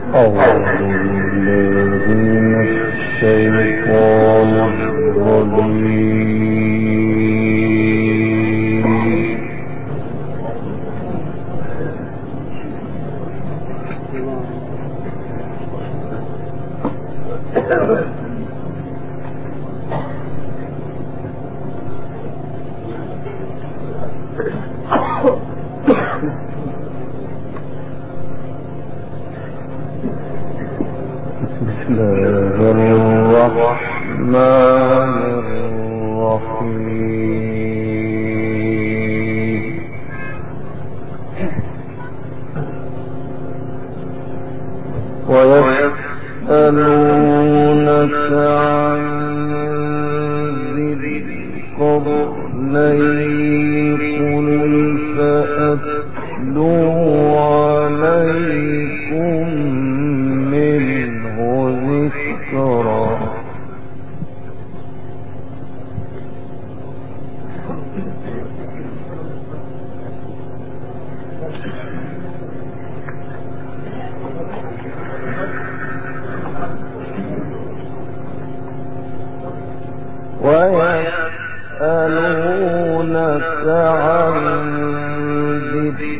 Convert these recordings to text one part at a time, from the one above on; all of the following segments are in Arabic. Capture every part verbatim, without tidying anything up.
ويسألونك عن ذي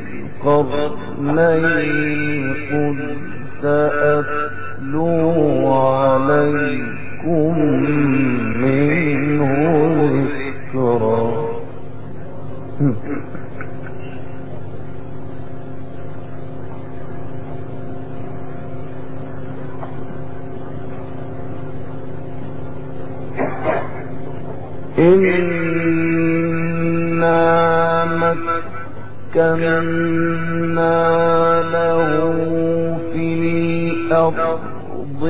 القرنين قل سأتلو عليكم منه ذكرا. إنا مكنا له في الأرض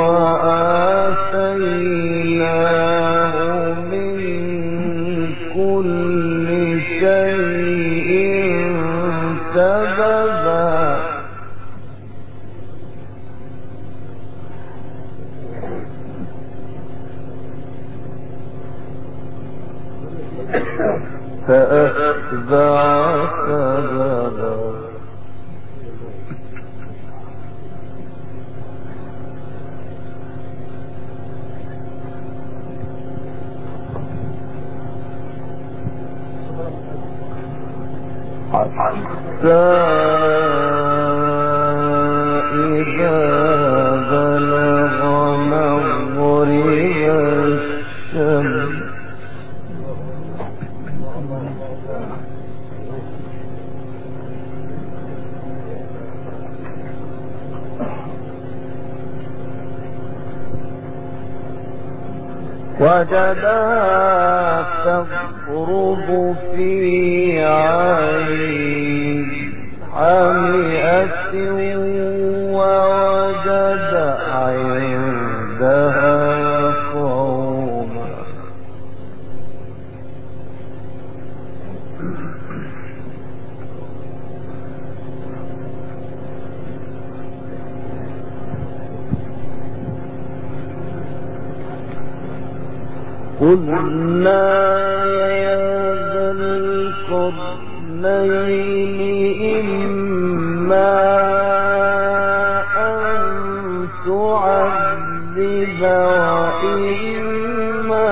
وآتيناه من كل شيء سببا. فأتبع سببا حتى إذا بلغ مغرب الشمس وجدها تغرب في عين حمئة ووجد عندها قوما قلنا يا ذا القرنين إما أن تعذب وإما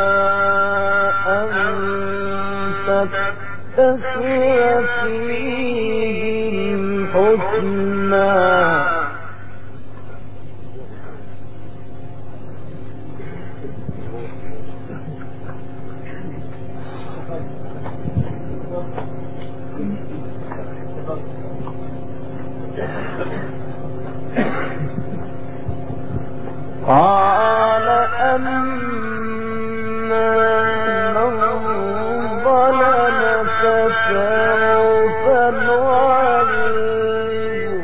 أن تتخذ فيهم حسنا. قال أما من ظلم فسوف نعذبه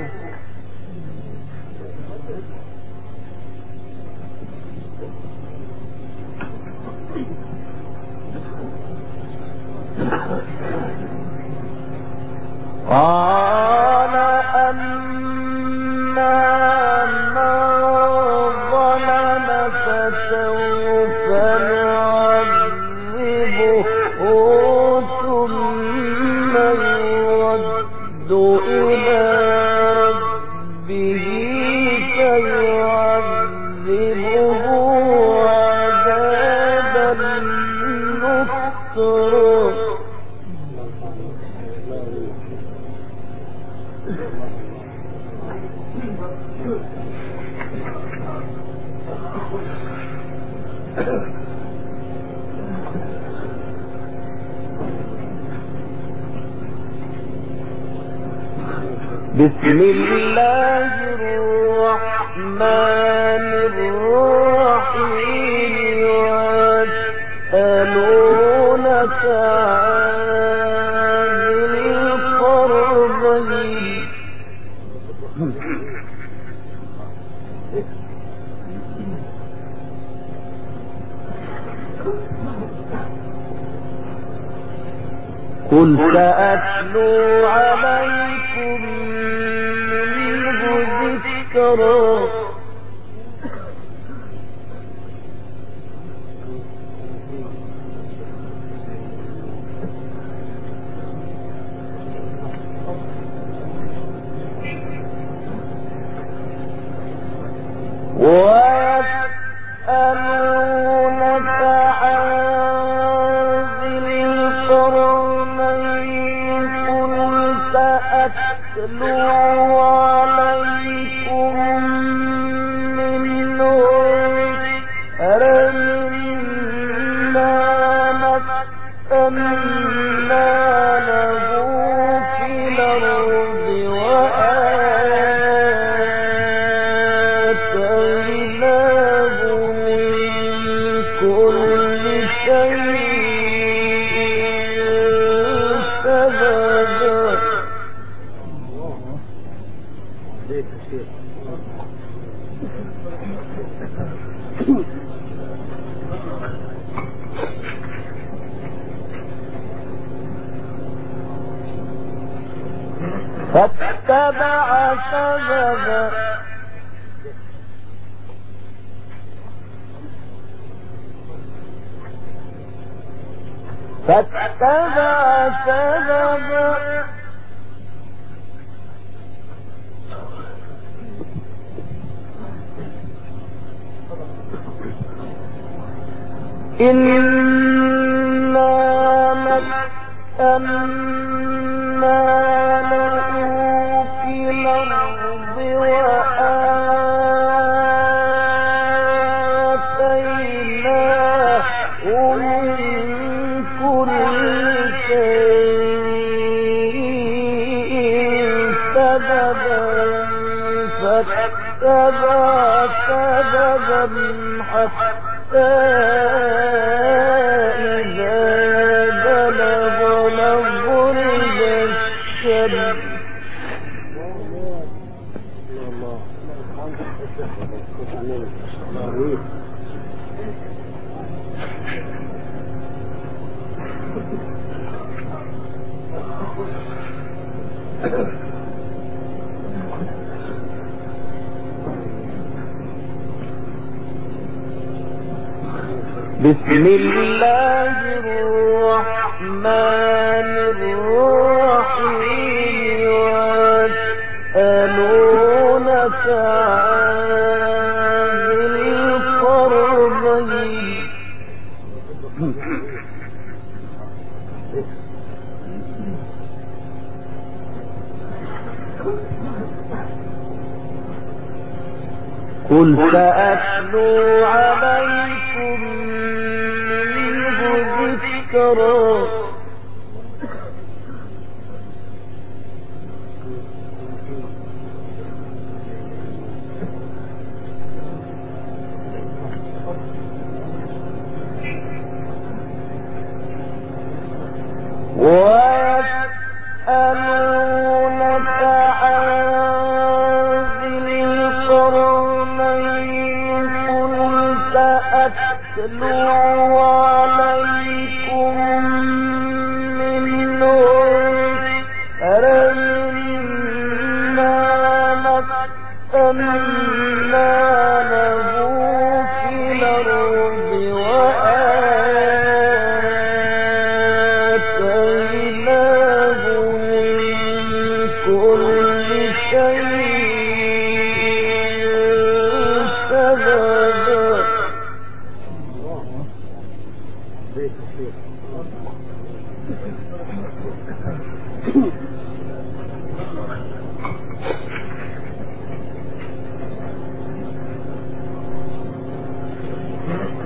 قال أما من ظلم فسوف بسم الله الرحمن الرحيم ويسألونك عن ذي القرنين قل سأتلو عليكم منه ذكرا ويسألونك عن ذي القرنين قل سأتلو عليكم منه ذكرا إنا مكنا له في الأرض وآتيناه من كل شيء سببا فاتبع سببا فاتبع سببا إنا مكنا له في الأرض وآتيناه من كل شيء سببا فاتبع سببا حتى إذا بلغ مغرب الشمس بسم الله الرحمن الرحيم ويسألونك عن ذي القرنين قل سأتلو عليكم منه ذكرا ويسألونك عن ذي القرنين قل سأتلو عليكم منه ذكرا إنا مكنا له في الأرض وآتيناه من كل شيء سببا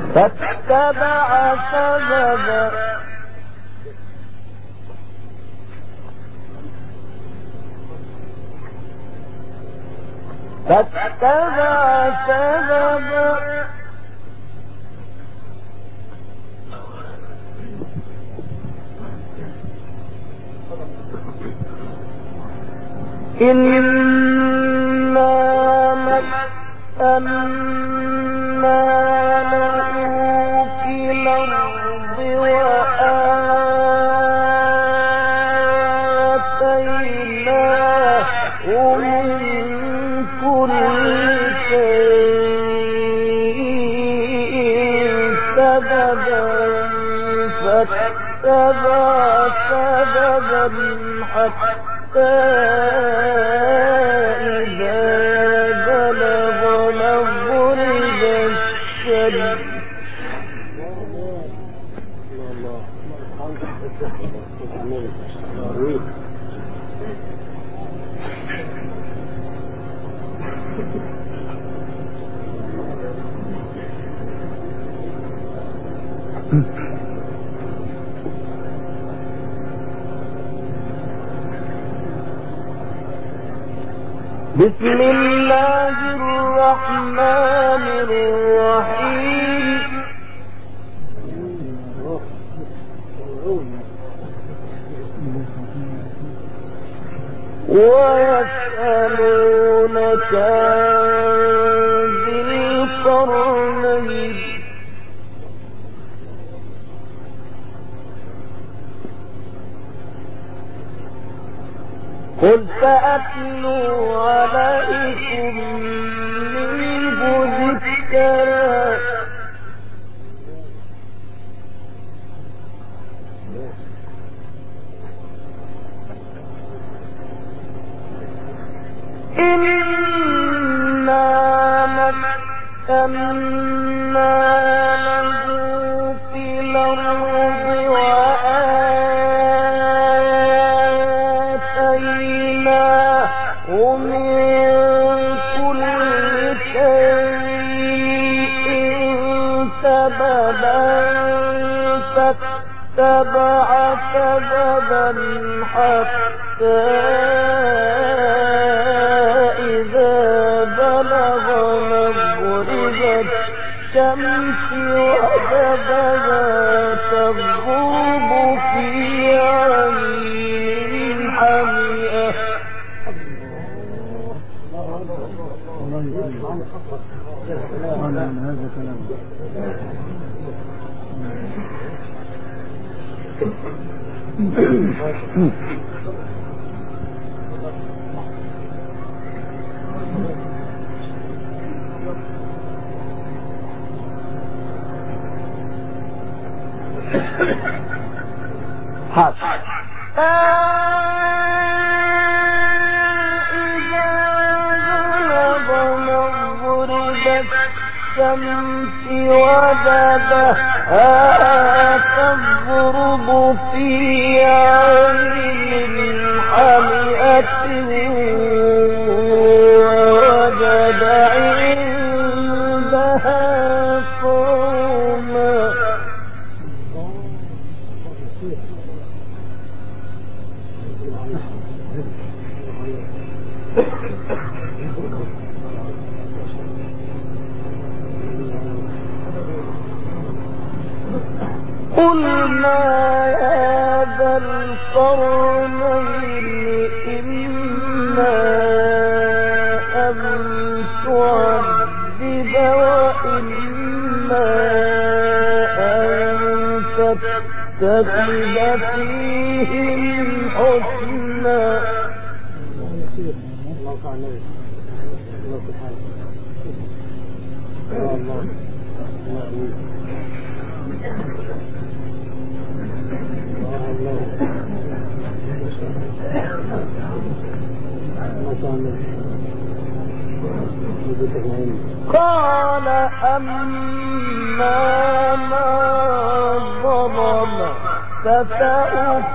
فاتبع سببا فاتبع سببا إنا مكنا له في الأرض وآتيناه من كل شيء سببا فاتبع سببا حتى إذا بلغ مغرب الشمس بسم الله الرحمن الرحيم ويسألونك عن ذي القرنين قل سأتلو عليكم منه ذكرا إنا مكنا له في الأرض وآتيناه من كل شيء سببا فاتبع سببا حتى إذا بلغ مغرب الشمس وجدها تغرب في عين حمئة الشمس وجدها تغرب في عين حمئة ووجد عندها قوما قلنا يا ذا القرنين إما أن تعذب وإما أن تتخذ فيهم حسنا قال أما ما ظلم فسوف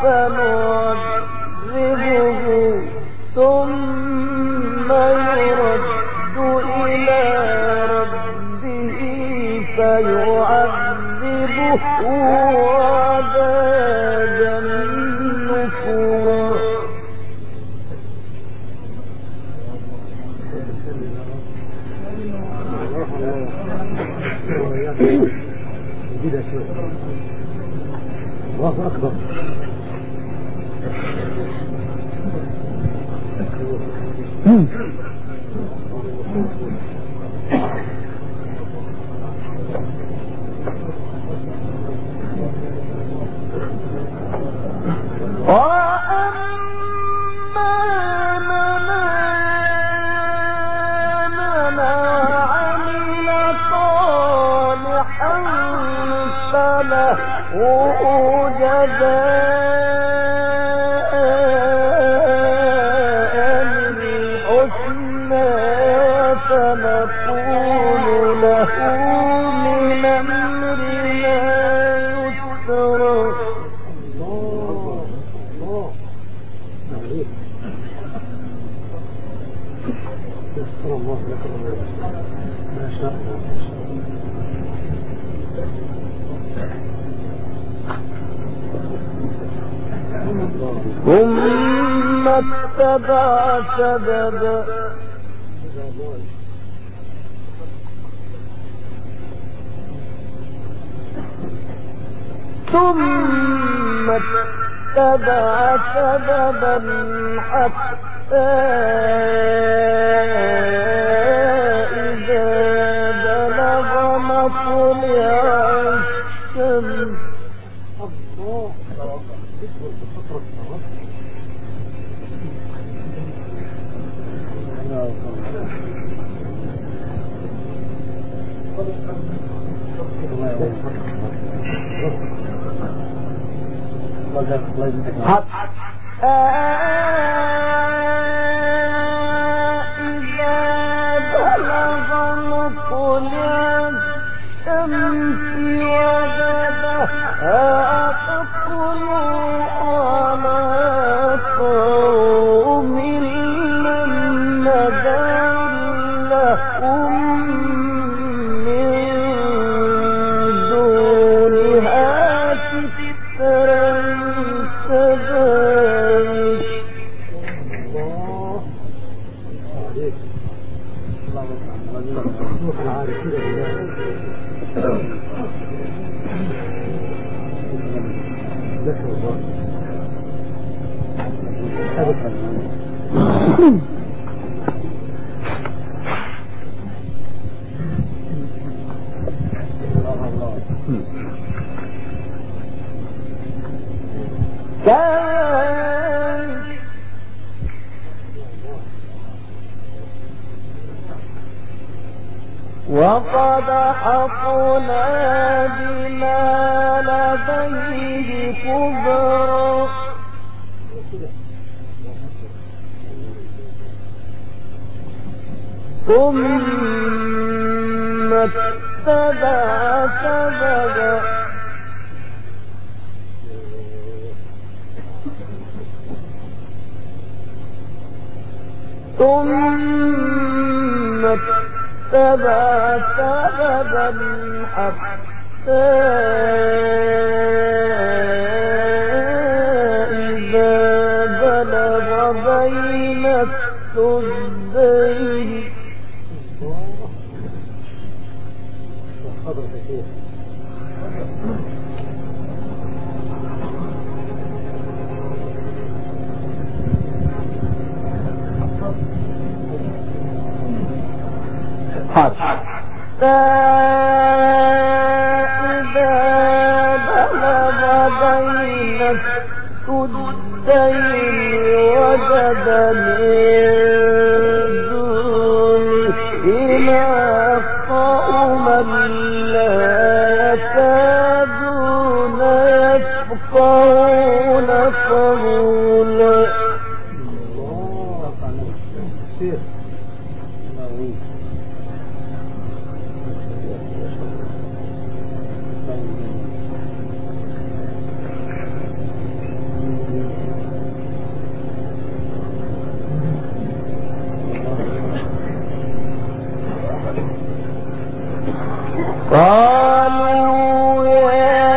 نعذبه ثم يرد إلى ربه فيعذبه ودادا نفورا الله أكبر. فنقول له من أمرنا يسرا. الله الله عليك. يسر الله لك ما شاء الله. ثم اتبع سببا ثم اتبع سببا حتى إذا بلغ مطلع الشمس الله اكبر بفترة حتى إذا بلغ مطلع الشمس وجدها تطلع على قوم لم نجعل لهم من دونها سترا كذلك. الله عليك. الله عارف كده بالله. ذكر الله أبدا. وقد حقنا بما لديه كبرا. ثم اتبع سببا ثم اتبع سببا حتى إذا بلغ بين السدين حتى إذا بلغ بين السدين وجد من دونهما قوما لا يكادون يفقهون قولا. قالوا يا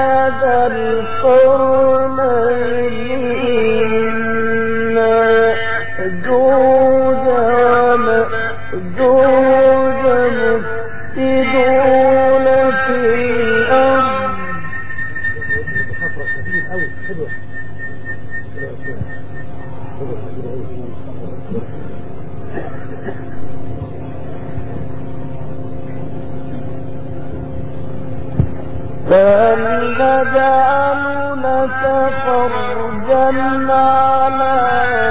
فهل نجعل لك فرجا على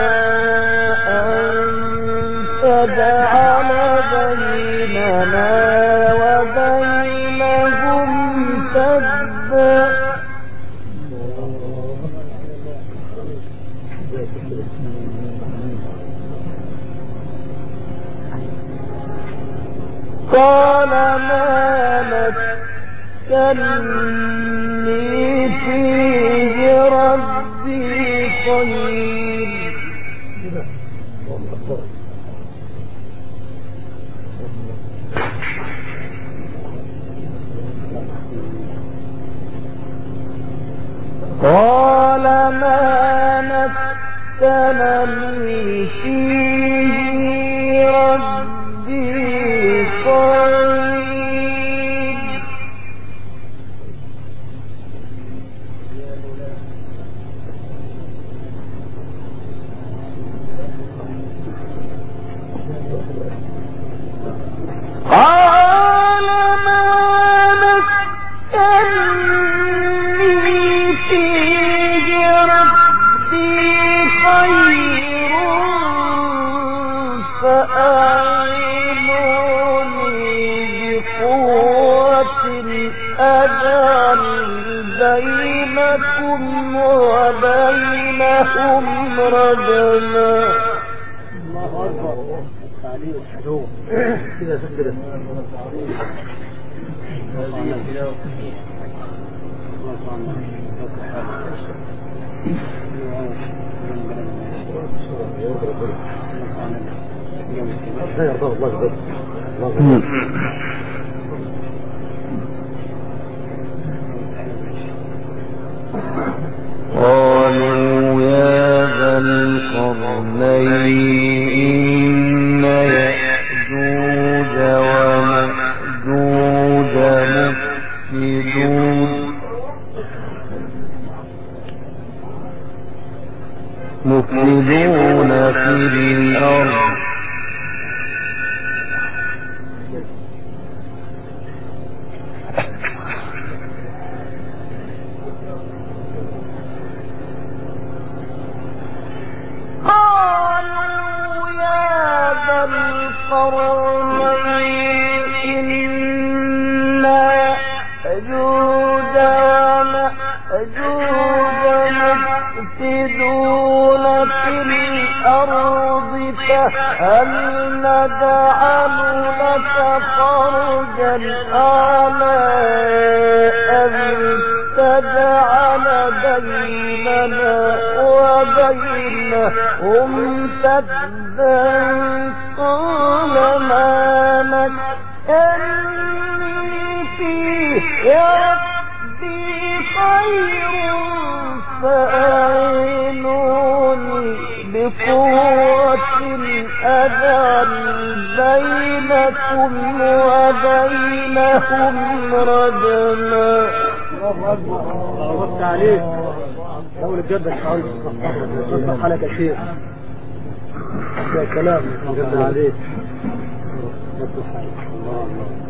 أن تجعل بيننا وبينهم سدا قال ما مكنني فيه ربي خير قال ما مكنني فيه ربي خير قال ما مكنني فيه ربي خير فأعينوني بقوة أجعل بينكم وبينهم ردما. الله أكبر. تعليم حلو كذا سكرت. قالوا يا ذا القرنين إن يأجوج ومأجوج مفسدون مفسدون في الأرض قالوا يا ذا القرنين إن يأجوج ومأجوج مفسدون في الأرض فهل نجعل لك فرجا على أن تجعل بيننا وبينهم سدا قال ما مكنني فيه يا ربي خير فأعينوني بقوة أجعل بينكم وبينهم ردما. وقت عليك حول الجد الحال تصبح لك شيء يا كلام جد عليك الله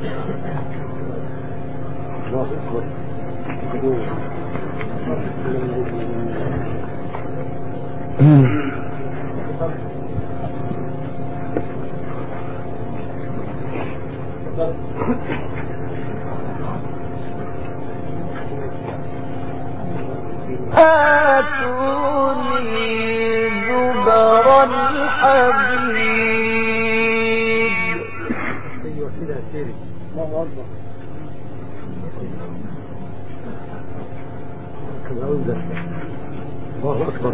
الله أكبر. آتوني زبر الحديد. ايوه كده سيري الله اكبر. الله اكبر.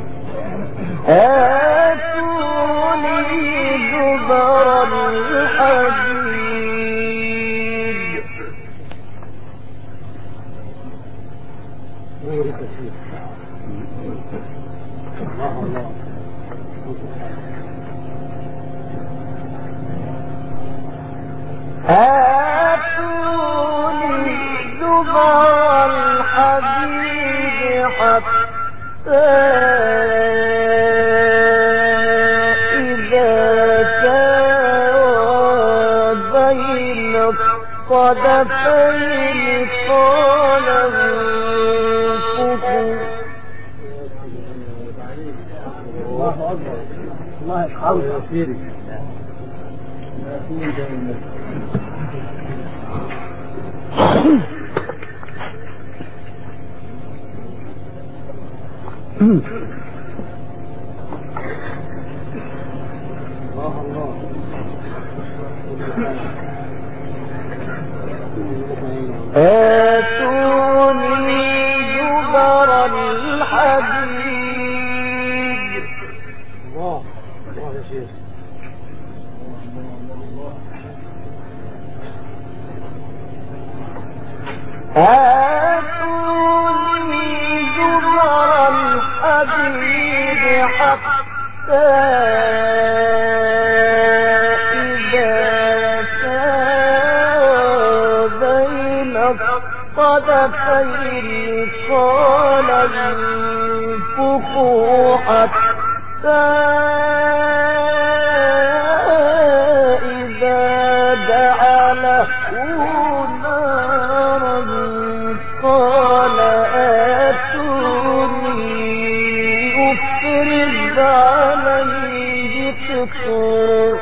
آتوني زبر الحديد. نورك فيه الله الله. آتوني زبر الحديد حتى الصدفين قال انفقوا. الله أكبر. الله يرحمه يا سيدي. الله الله. آتوني جبر الحديد. الله الله يا شيخ. آتوني جبر الحديد حتى إذا ساوى بين الصدفين قال انفخوا حتى إذا جعله نارا قال آتوني أفرغ عليه قطرا.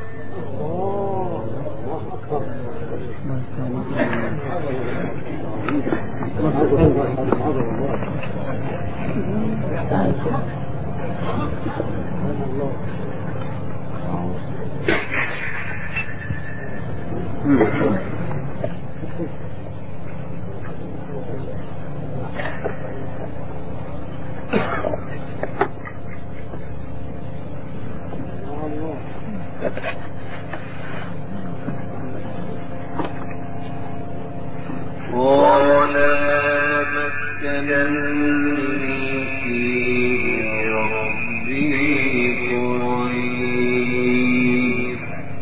قال مكنني فيه ربي قريب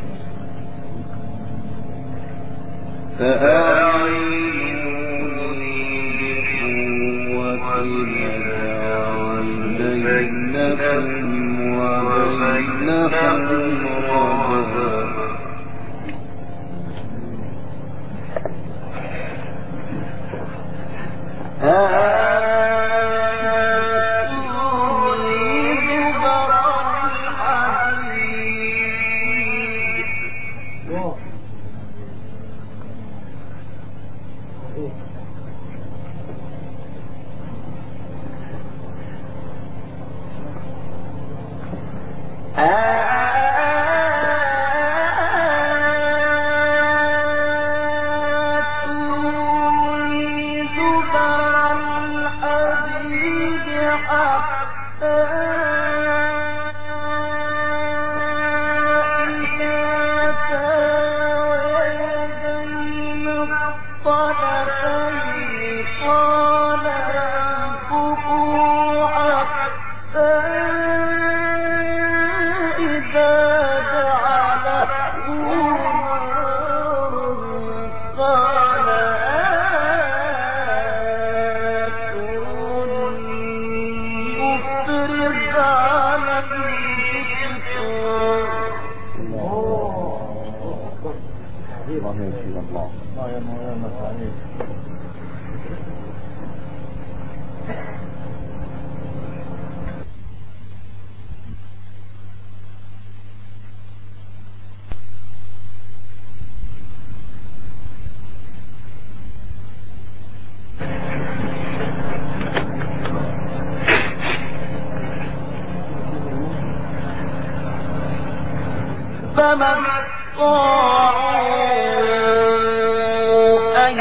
فأعينوني بقوة نجعل بينكم وبينهم رجلا. آتوني جبر الحديد. فمن استطاعوا أن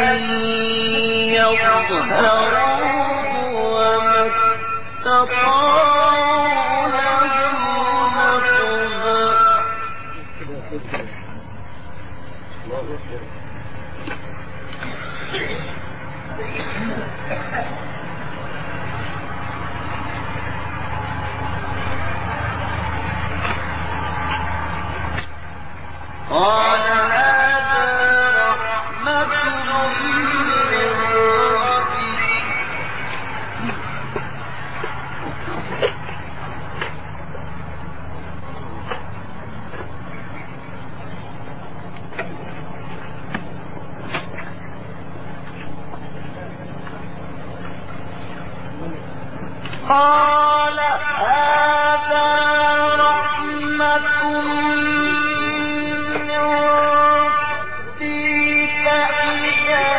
يظهروه وما استطاعوا له نصبا. قال هذا رحمة من ربي. قال هذا رحمة من ربي فإذا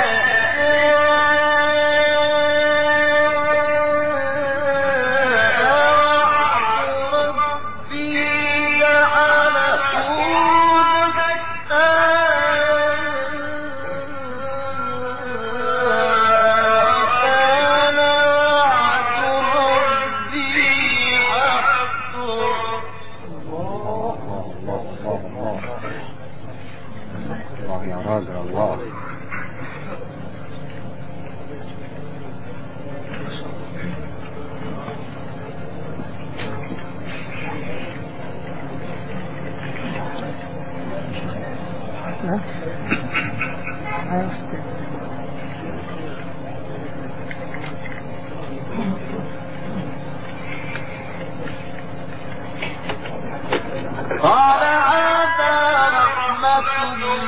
قال هذا رحمة من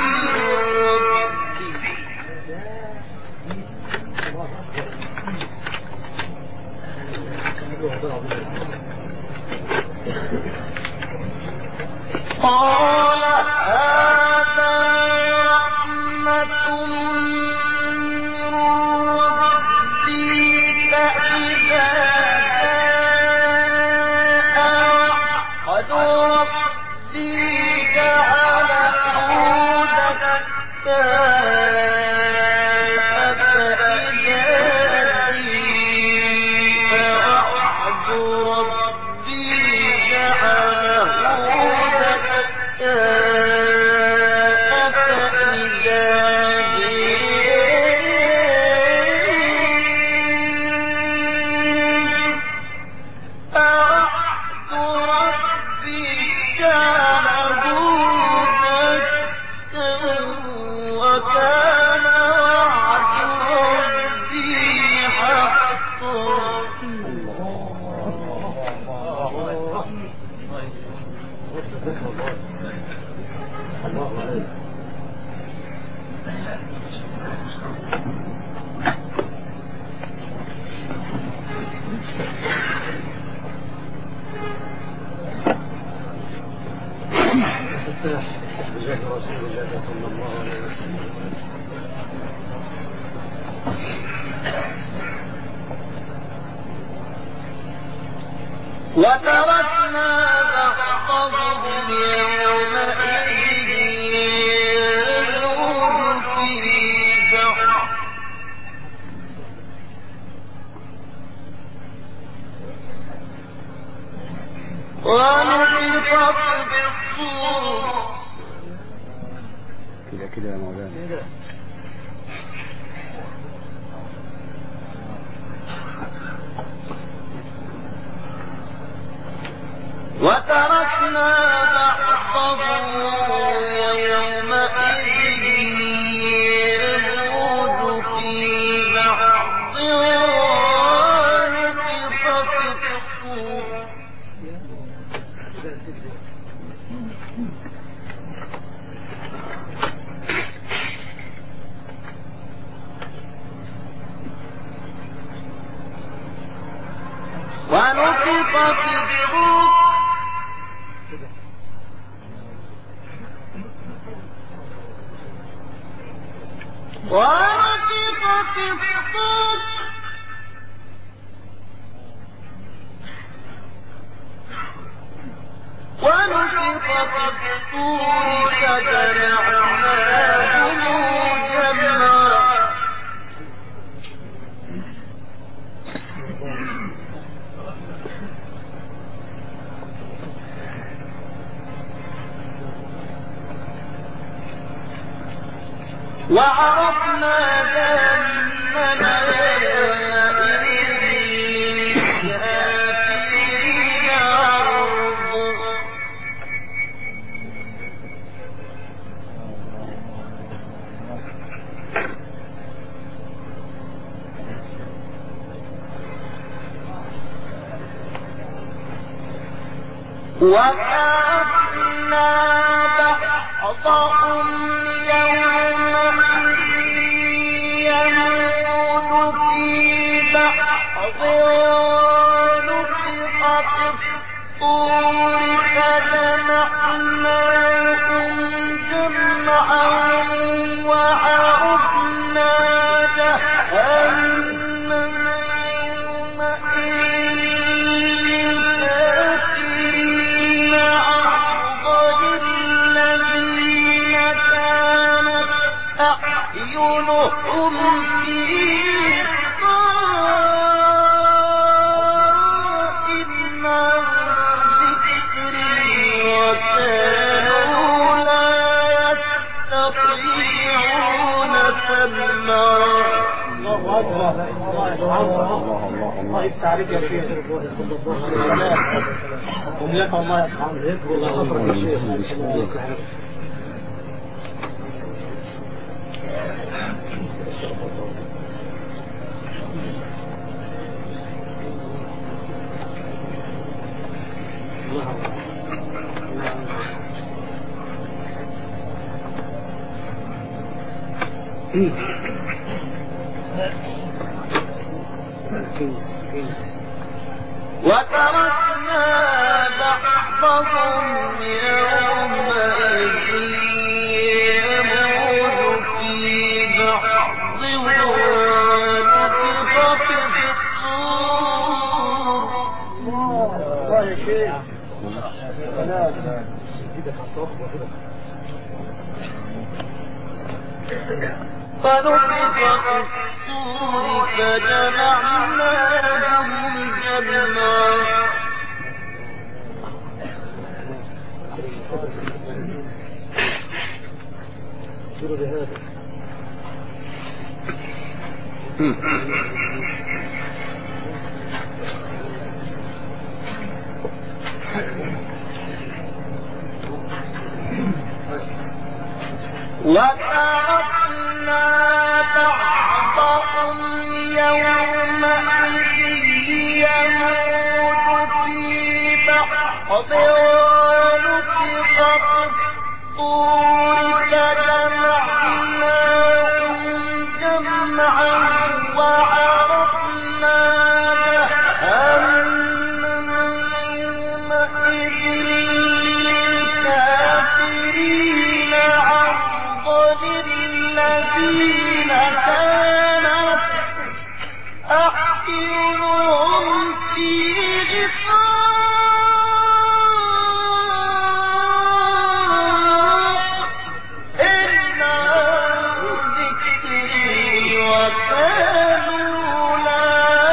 ربي قال هذا رحمة من ربي فإذا وتركنا بعضهم يومئذ يلوذ في بعض ونفخ بالصور كده كده يا مولانا وتركنا بعضهم يومئذ يلوذ في بعض ونفخ في الصور ونفخ في الصور ونفخ في الصور ونفخ في الصور فجمعناهم جمعا وعرفنا جهنم يومئذ للكافرين عرضا وكأنا بعضهم يومئذ يموت في بعض الله يفتح عليك يا شيخ. وملاك الله يا سبحانه. الله يغفرك يا شيخ. وتركنا بعضهم يومئذ يموت في بعض ونفخ في الصور. الله يا شيخ. فنفخ في الصور فجمعناهم جمعا. وتركنا بعضهم يومئذ يموت في بعض ونفخ في الصور فجمعناهم جمعا وعرضنا جهنم يومئذ للكافرين الذين كانت أعينهم في غطاء إلا ذكري وكانوا لا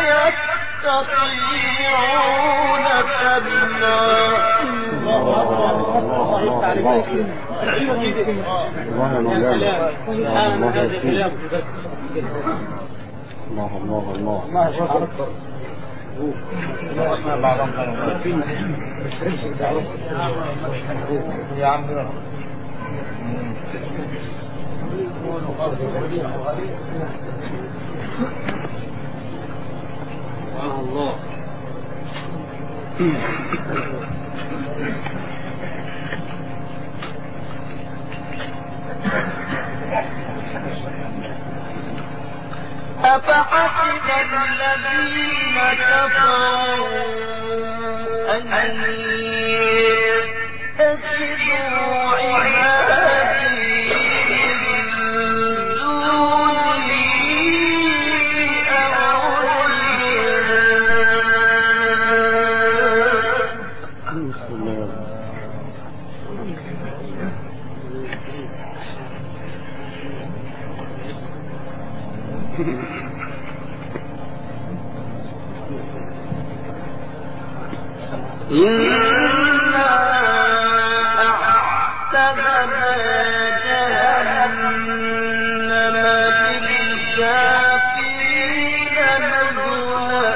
يستطيعون سمعا. الله الله الله الله يا عم الله أفحسب الذين كفروا أن يتخذوا عبادي من دوني أولياء. إنا أعتدنا جهنم للكافرين نزلا.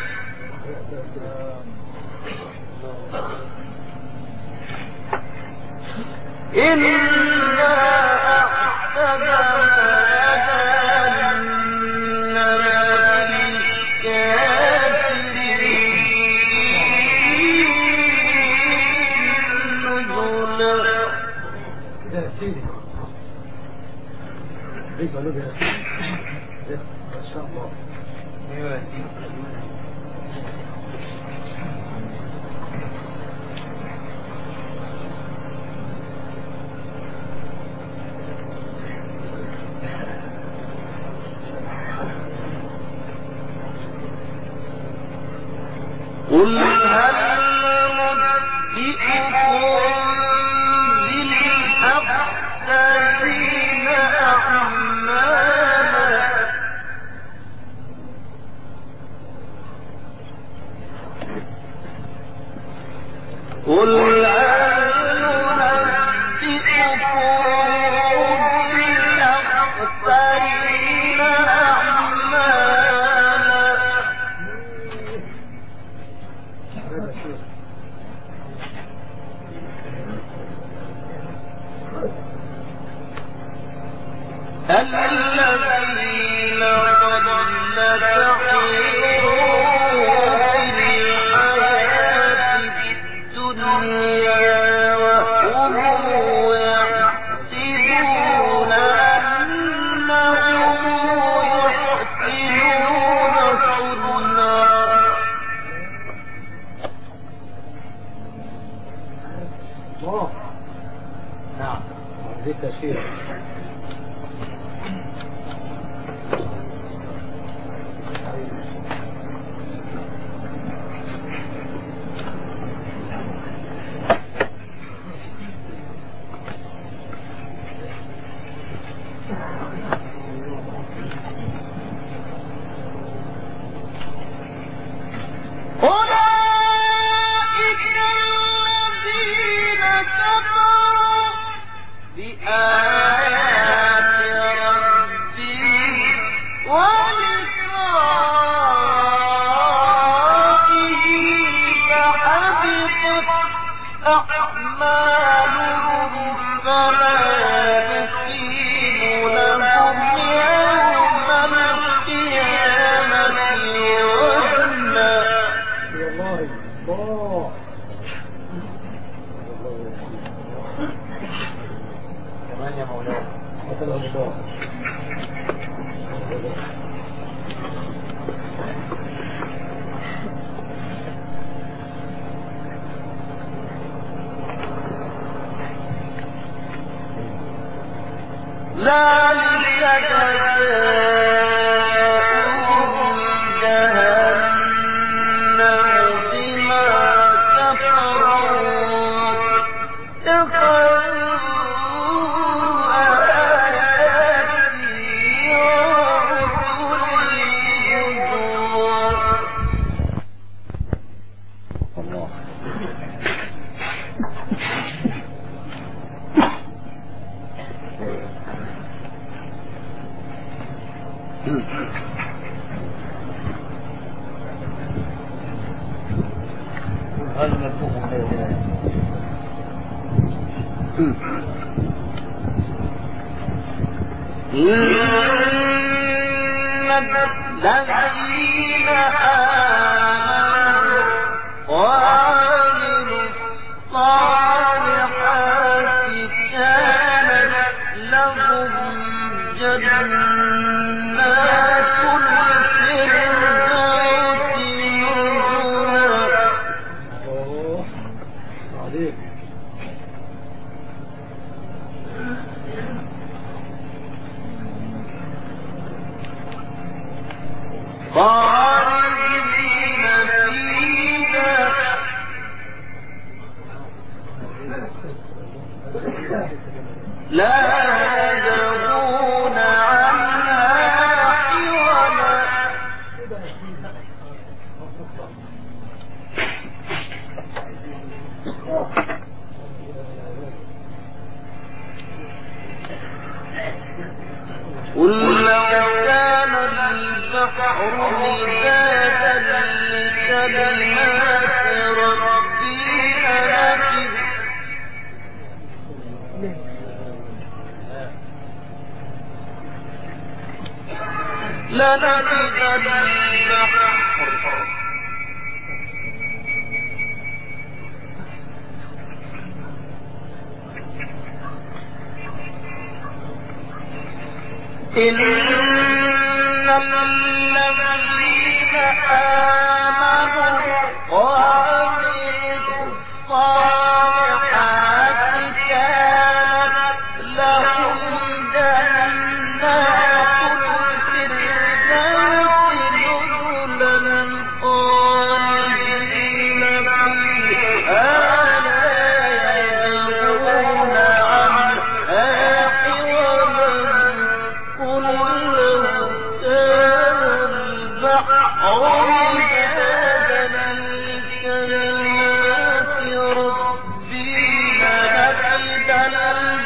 إنا أعتدنا جهنم قل هل ننبئكم بالأخسرين أعمالا قل هل ننبئكم بالأخسرين أعمالا الذين ضل سعيهم في الحياة الدنيا وهم يحسبون أنهم يحسنون صنعا. نعم هذه تشير ذلك جزاؤهم جهنم بما كفروا اتخذوا آياتي ورسلي هزوا. الله هل نبوهم بإذن إن الذين آمنوا وعملوا الصالحات كانت لهم جنات الفردوس نزلا. خالدين فيها لا يبغون عنها حولا. قل لو كان البحر مدادا لكلمات ربي لنفد لنفد البحر إن الذين آمنوا وعملوا الصالحات كانت لهم جنات الفردوس نزلا خالدين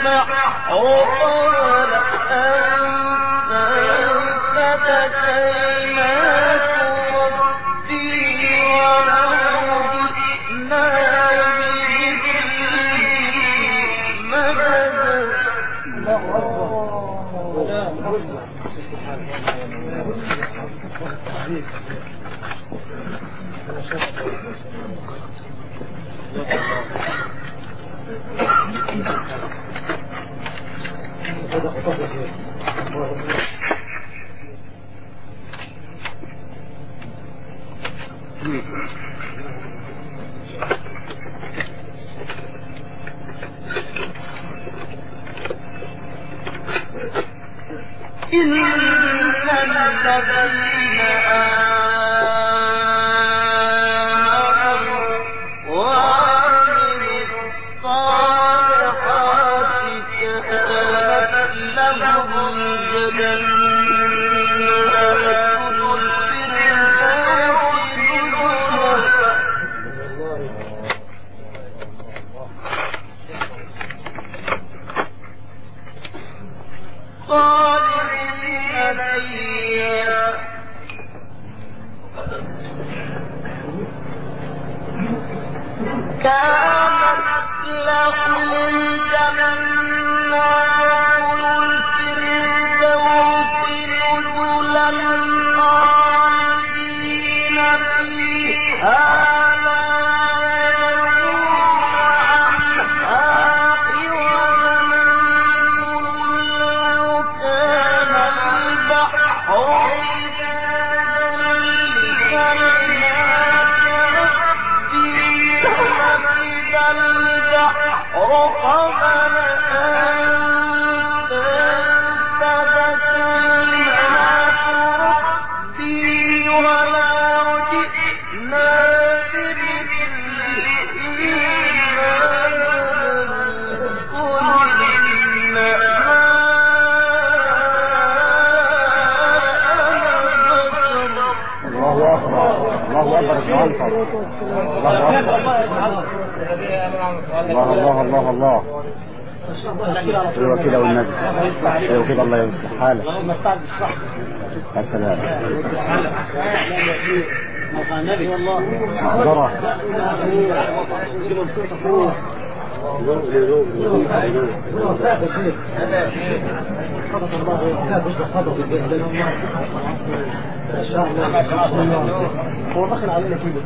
الله الله الله ايوه كده والنبي ايوه كده الله يصلح حالك يا سلام النبي والله محضرة هو دخل علينا كده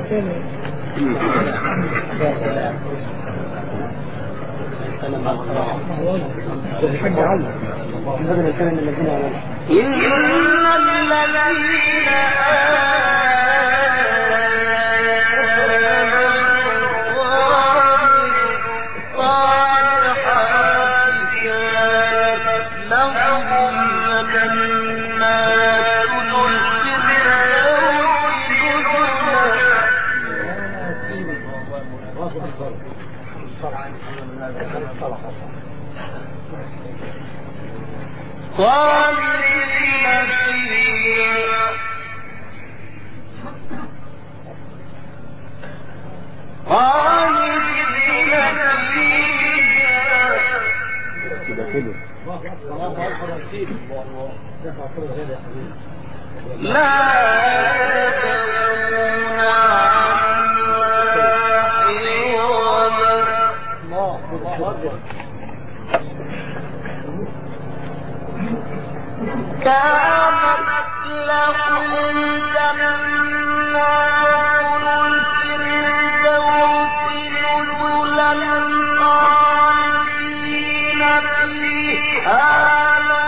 سلام على الحاج علي هذا الكلام الذين إن الذين خالدين فيها خالدين فيها كده كده لا يدعون كانت لهم جنات الفردوس نزلا خالدين فيها لا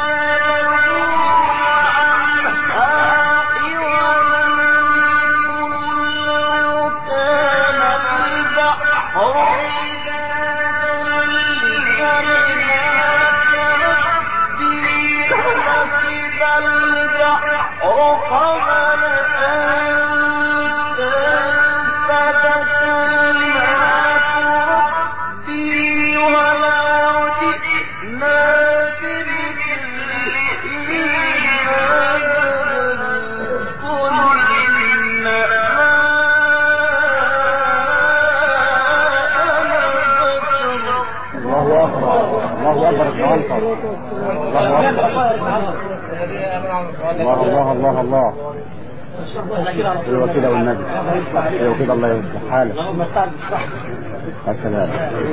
يبغون عنها حولا لو كان البحر البحر قبل أن الله أكبر الله أكبر العنصر الله أكبر الله الله الله الله ايوه كده والنبي ايوه كده الله يصلح حالك يا سلام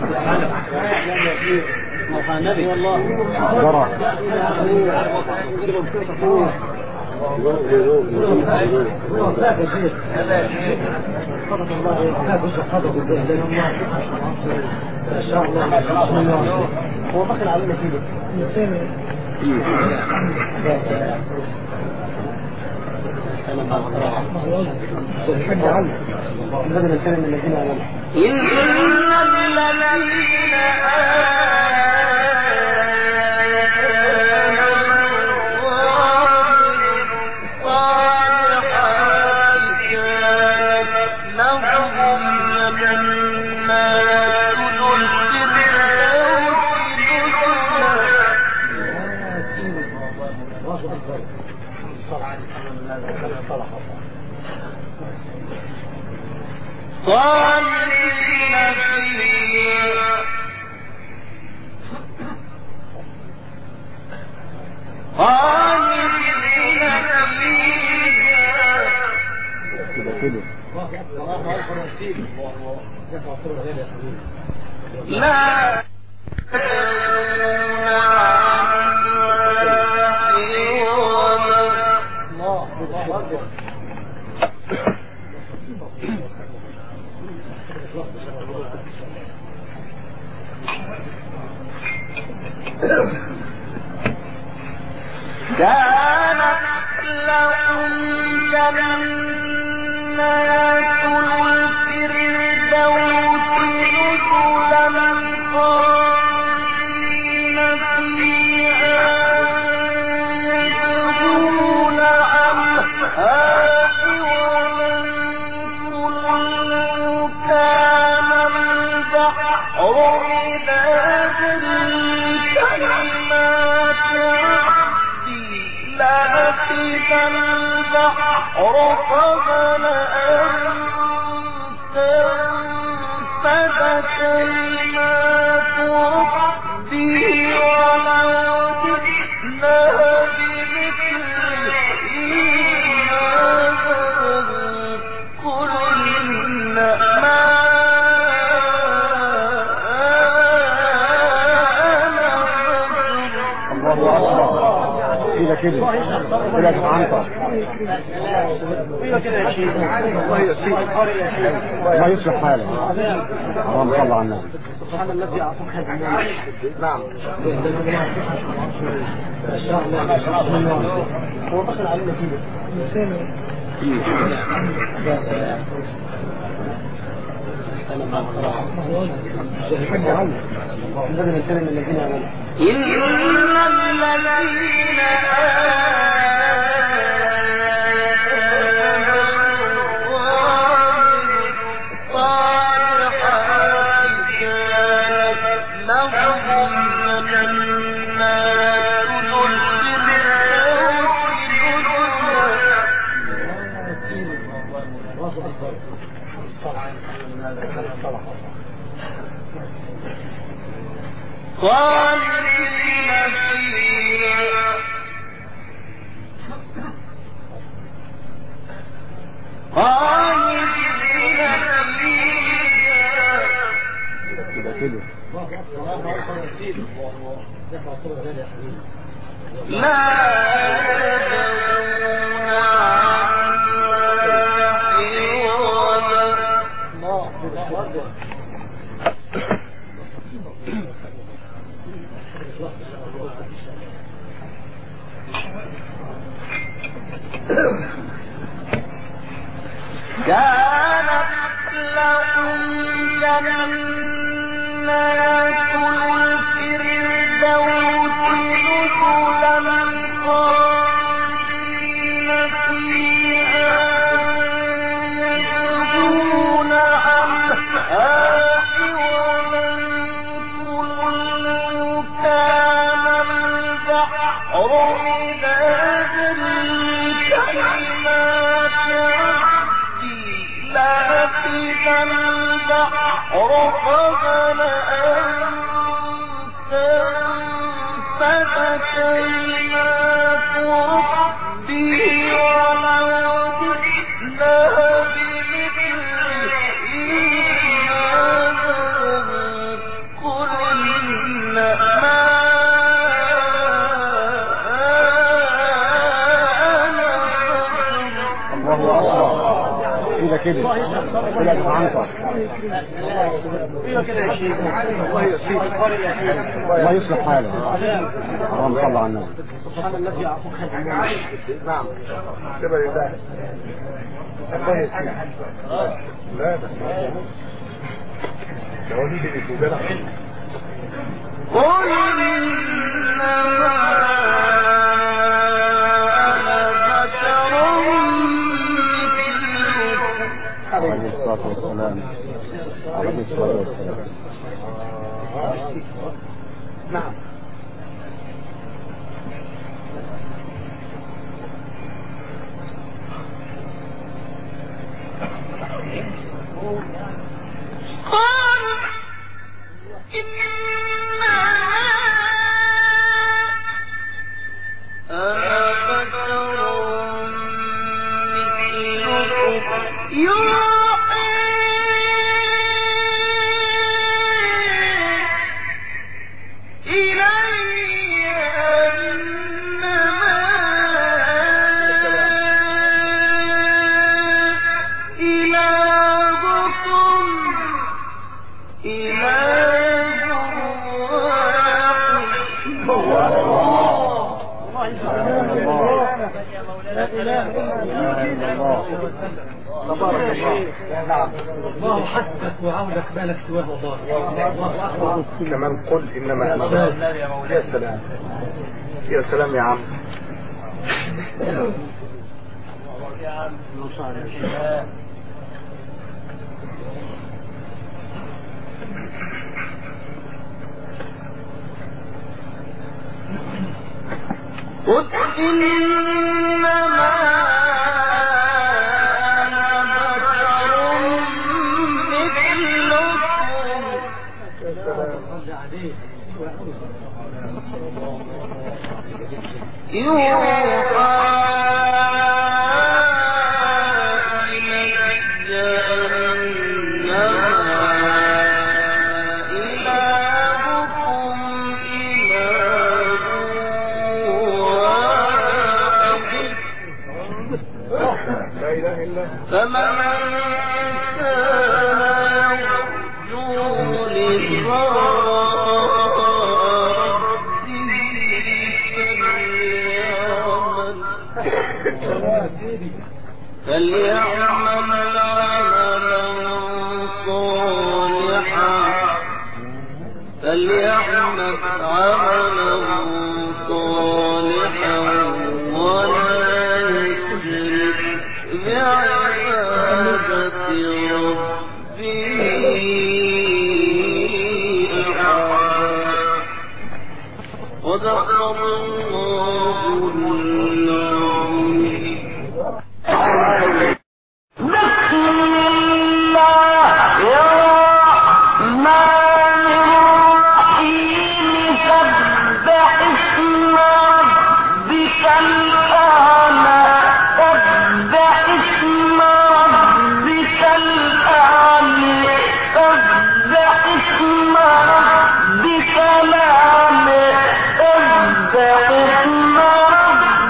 النبي والله مقدرة هو دخل علينا كده إن الذين صالحين فيها خالدين فيها كده كده لا كانت لهم جنات الفردوس نزلا خالدين فيها يبغون عنها حولا قل كان البحر مدادا لكلمات لنفد البحر قبل أن تنفد كلمات ربي ولو جئنا بمثله مددا قل إنما كده كده كده عنصر الله يصلح حالك اللهم صل على النبي سبحان الذي أعطاك هذا المال نعم هو دخل علينا كده إن الذين خالدين فيها خالدين فيها كده كده لا كانت لهم جنات الفردوس نزلا خالدين فيها يبغون عنها حولا قل كان البحر مدادا لكلمات لنفد البحر قبل أن كده كده عنصر الله يصلح حاله. اللهم صل على النبي. سبحان الذي يعفو خلقه. نعم سبب الله الله يسلمك. لا بس جوابي دي بتوجد قل إنما عليه الصلاة والسلام. عليه الصلاة والسلام. نعم قال إنما أنا بشر مثلكم يوحى إلي أنما إلهكم إله واحد. الله حسبك وعولك مالك سواه الله. كمان قل انما انا. يا سلام يا سلام يا عم. قل إنما أنا بشر مثلكم يوحى فمن كان يرجو لقاء ربه فليعمل عملا صالحا فليعمل عملا صالحا ولا يشرك بعبادة ربه أحدا. صدق الله العظيم. بسم الله الرحمن الرحيم. سبح اسم ربك الأعلى. سبح اسم ربك الأعلى. سبح اسم ربك الأعلى. سبح اسم ربك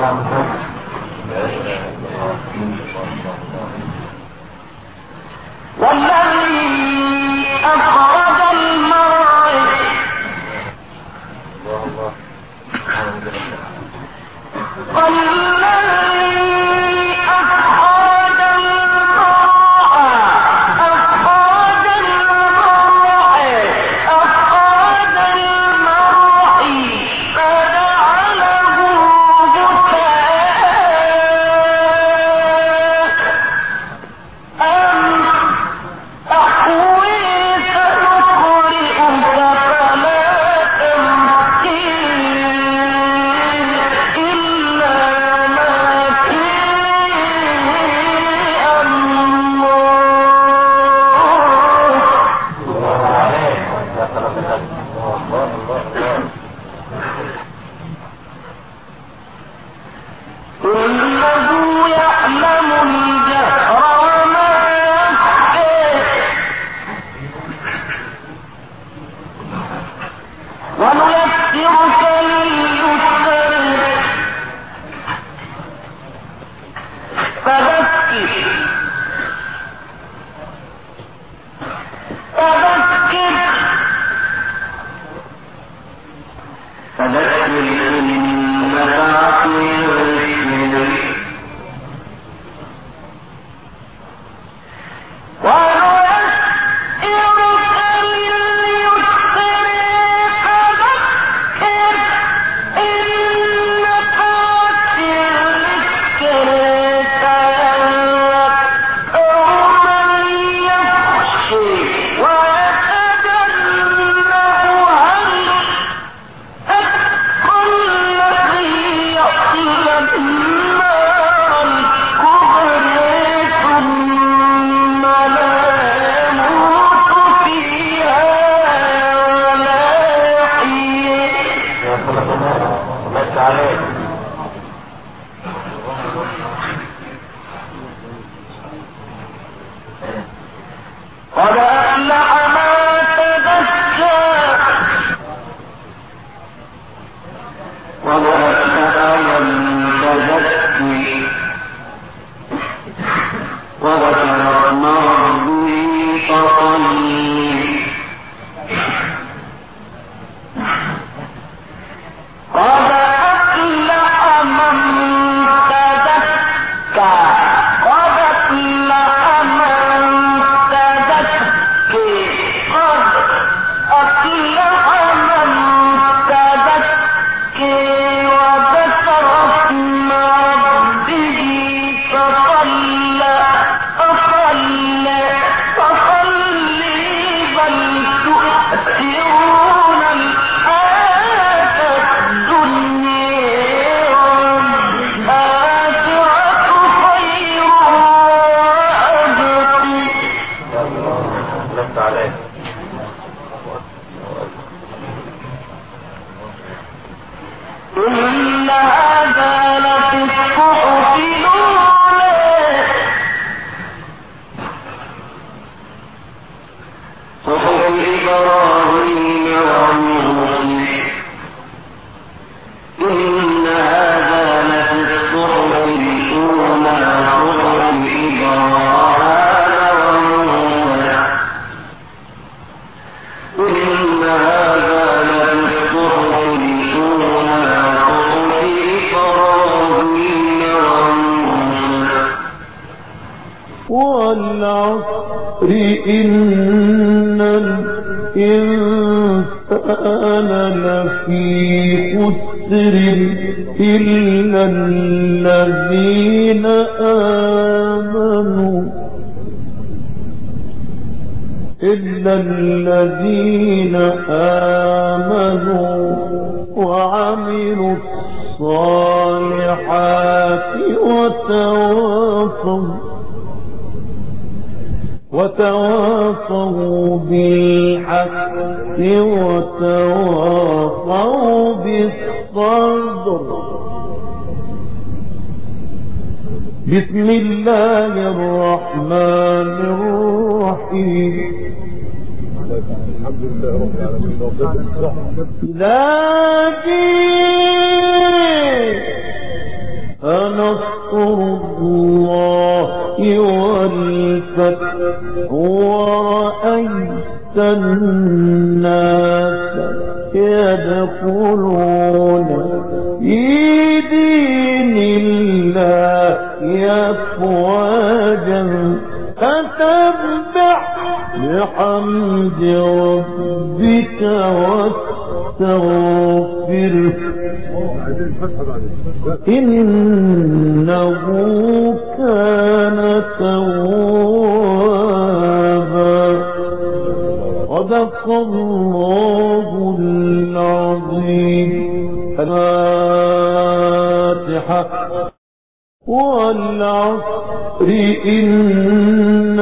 والذي أخرج المرعى إن الإنسان لفي خسر إلا الذين آمنوا إلا الذين آمنوا وعملوا الصالحات وتواصوا وتواصوا بالحق وتواصوا بالصبر. بسم الله الرحمن الرحيم. الحمد لله رب العالمين. لكن نصر الله والفتح ورأيت الناس يدخلون في دين الله أفواجا فسبح بحمد ربك واستغفره إنه كان توابا. صدق الله العظيم. الفاتحة. والعصر إن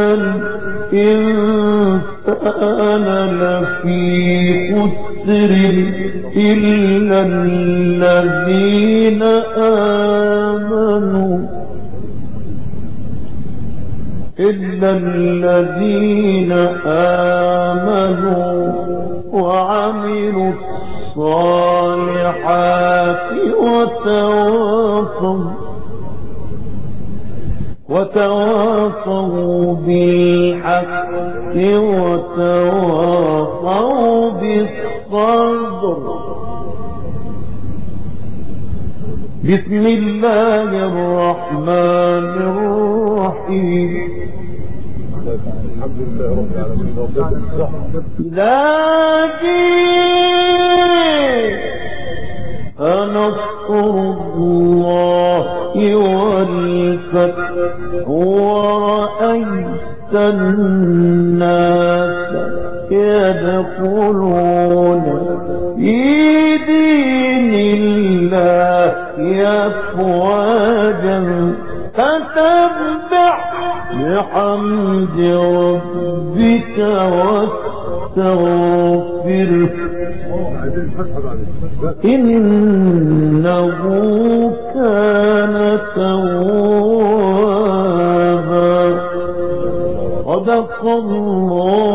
الإنسان لفي خسر إلا الذين آمنوا إلا الذين آمنوا وعملوا الصالحات وتواصوا وتواصوا بالحق وتواصوا بالصبر. بسم الله الرحمن الرحيم. الحمد لله رب العالمين. لكن نصر الله والفتح ورأيت الناس يدخلون في دين الله أفواجا فسبح بحمد ربك واستغفره إنه كان توابا. صدق الله